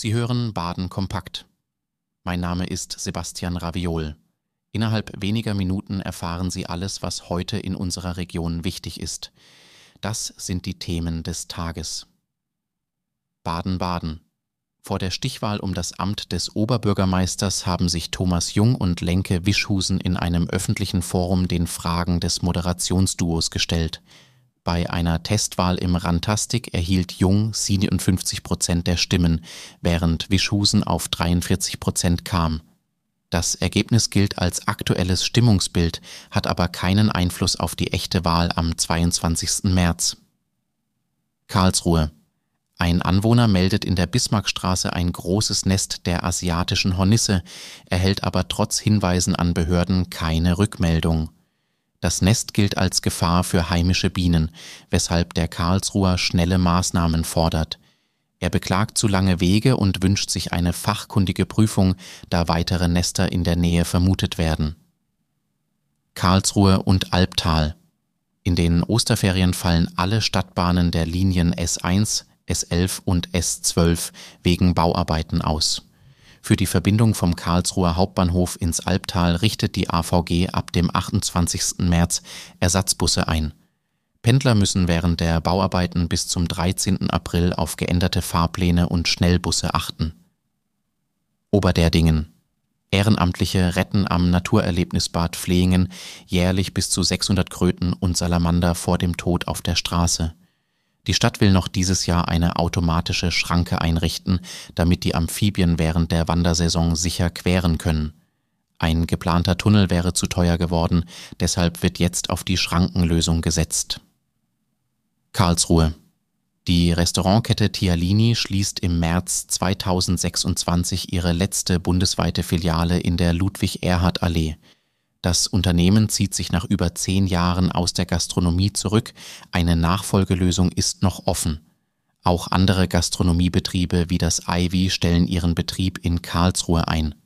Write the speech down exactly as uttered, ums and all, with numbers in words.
Sie hören Baden kompakt. Mein Name ist Sebastian Raviol. Innerhalb weniger Minuten erfahren Sie alles, was heute in unserer Region wichtig ist. Das sind die Themen des Tages. Baden-Baden. Vor der Stichwahl um das Amt des Oberbürgermeisters haben sich Thomas Jung und Lenke Wischhusen in einem öffentlichen Forum den Fragen des Moderationsduos gestellt. Bei einer Testwahl im Rantastic erhielt Jung siebenundfünfzig Prozent der Stimmen, während Wischhusen auf dreiundvierzig Prozent kam. Das Ergebnis gilt als aktuelles Stimmungsbild, hat aber keinen Einfluss auf die echte Wahl am zweiundzwanzigsten März. Karlsruhe. Ein Anwohner meldet in der Bismarckstraße ein großes Nest der asiatischen Hornisse, erhält aber trotz Hinweisen an Behörden keine Rückmeldung. Das Nest gilt als Gefahr für heimische Bienen, weshalb der Karlsruher schnelle Maßnahmen fordert. Er beklagt zu lange Wege und wünscht sich eine fachkundige Prüfung, da weitere Nester in der Nähe vermutet werden. Karlsruhe und Albtal. In den Osterferien fallen alle Stadtbahnen der Linien S eins, S elf und S zwölf wegen Bauarbeiten aus. Für die Verbindung vom Karlsruher Hauptbahnhof ins Albtal richtet die A V G ab dem achtundzwanzigsten März Ersatzbusse ein. Pendler müssen während der Bauarbeiten bis zum dreizehnten April auf geänderte Fahrpläne und Schnellbusse achten. Oberderdingen. Ehrenamtliche retten am Naturerlebnisbad Flehingen jährlich bis zu sechshundert Kröten und Salamander vor dem Tod auf der Straße. Die Stadt will noch dieses Jahr eine automatische Schranke einrichten, damit die Amphibien während der Wandersaison sicher queren können. Ein geplanter Tunnel wäre zu teuer geworden, deshalb wird jetzt auf die Schrankenlösung gesetzt. Karlsruhe. Die Restaurantkette Tialini schließt im März zweitausendsechsundzwanzig ihre letzte bundesweite Filiale in der Ludwig-Erhard-Allee. Das Unternehmen zieht sich nach über zehn Jahren aus der Gastronomie zurück, eine Nachfolgelösung ist noch offen. Auch andere Gastronomiebetriebe wie das Ivy stellen ihren Betrieb in Karlsruhe ein.